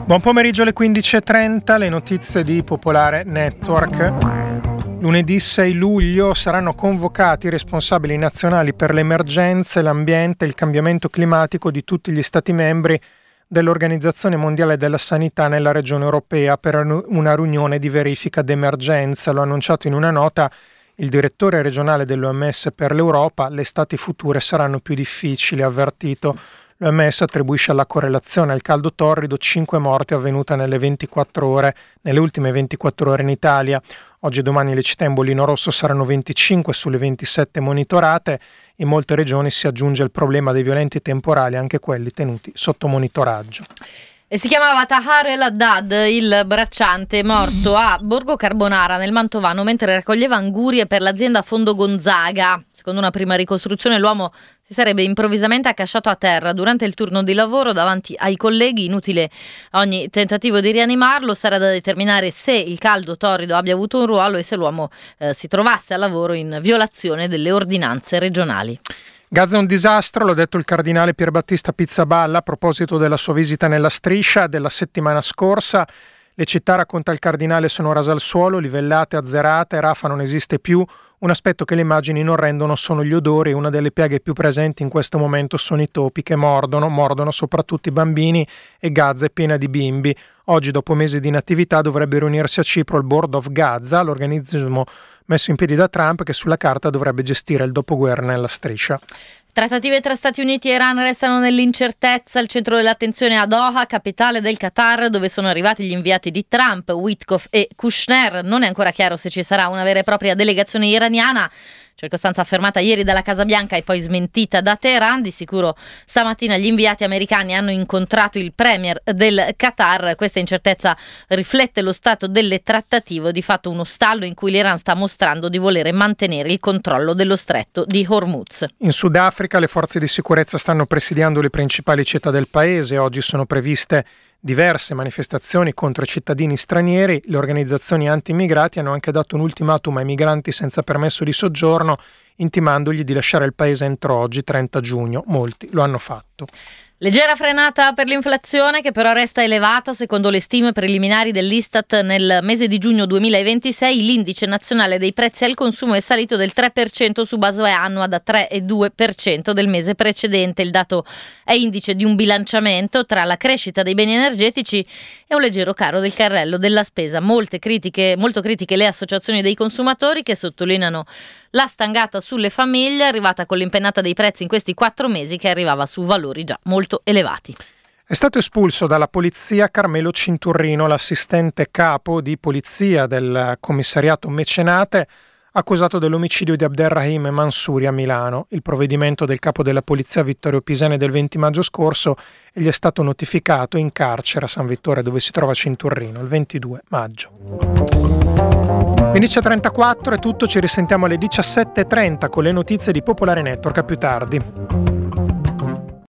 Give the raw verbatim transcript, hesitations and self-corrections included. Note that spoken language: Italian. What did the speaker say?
Buon pomeriggio alle quindici e trenta, le notizie di Popolare Network. Lunedì sei luglio saranno convocati i responsabili nazionali per le emergenze, l'ambiente e il cambiamento climatico di tutti gli Stati membri dell'Organizzazione Mondiale della Sanità nella regione europea per una riunione di verifica d'emergenza. Lo ha annunciato in una nota il direttore regionale dell'O M S per l'Europa. Le estati future saranno più difficili, ha avvertito. L'O M S attribuisce alla correlazione al caldo torrido cinque morti avvenute nelle ventiquattro ore, nelle ultime ventiquattro ore in Italia. Oggi e domani le città in bollino rosso saranno venticinque sulle ventisette monitorate. In molte regioni si aggiunge il problema dei violenti temporali, anche quelli tenuti sotto monitoraggio. E si chiamava Tahar El Haddad, il bracciante morto a Borgo Carbonara nel Mantovano mentre raccoglieva angurie per l'azienda Fondo Gonzaga. Secondo una prima ricostruzione l'uomo si sarebbe improvvisamente accasciato a terra durante il turno di lavoro davanti ai colleghi. Inutile ogni tentativo di rianimarlo, sarà da determinare se il caldo torrido abbia avuto un ruolo e se l'uomo eh, si trovasse al lavoro in violazione delle ordinanze regionali. Gaza è un disastro, l'ha detto il cardinale Pierbattista Pizzaballa a proposito della sua visita nella striscia della settimana scorsa. Le città, racconta il cardinale, sono rase al suolo, livellate, azzerate, Rafah non esiste più. Un aspetto che le immagini non rendono sono gli odori. Una delle piaghe più presenti in questo momento sono i topi che mordono, mordono soprattutto i bambini, e Gaza è piena di bimbi. Oggi, dopo mesi di inattività, dovrebbe riunirsi a Cipro il Board of Gaza, l'organismo messo in piedi da Trump che sulla carta dovrebbe gestire il dopoguerra nella striscia. Trattative tra Stati Uniti e Iran restano nell'incertezza. Il centro dell'attenzione a Doha, capitale del Qatar, dove sono arrivati gli inviati di Trump, Witkoff e Kushner. Non è ancora chiaro se ci sarà una vera e propria delegazione iraniana. Circostanza affermata ieri dalla Casa Bianca e poi smentita da Teheran. Di sicuro stamattina gli inviati americani hanno incontrato il premier del Qatar. Questa incertezza riflette lo stato delle trattative, di fatto uno stallo in cui l'Iran sta mostrando di volere mantenere il controllo dello stretto di Hormuz. In Sudafrica le forze di sicurezza stanno presidiando le principali città del paese. Oggi sono previste diverse manifestazioni contro i cittadini stranieri. Le organizzazioni anti-immigrati hanno anche dato un ultimatum ai migranti senza permesso di soggiorno, intimandogli di lasciare il paese entro oggi, trenta giugno. Molti lo hanno fatto. Leggera frenata per l'inflazione, che però resta elevata. Secondo le stime preliminari dell'Istat, nel mese di giugno duemilaventisei l'indice nazionale dei prezzi al consumo è salito del tre per cento su base annua, da tre virgola due per cento del mese precedente. Il dato è indice di un bilanciamento tra la crescita dei beni energetici e un leggero caro del carrello della spesa. Molte critiche, molto critiche le associazioni dei consumatori, che sottolineano la stangata sulle famiglie arrivata con l'impennata dei prezzi in questi quattro mesi, che arrivava su valori già molto elevati. È stato espulso dalla polizia Carmelo Cinturrino, l'assistente capo di polizia del commissariato Mecenate, accusato dell'omicidio di Abderrahim Mansouri a Milano. Il provvedimento del capo della polizia Vittorio Pisani del venti maggio scorso e gli è stato notificato in carcere a San Vittore, dove si trova Cinturrino, il ventidue maggio. quindici e trentaquattro è tutto, ci risentiamo alle diciassette e trenta con le notizie di Popolare Network. A più tardi.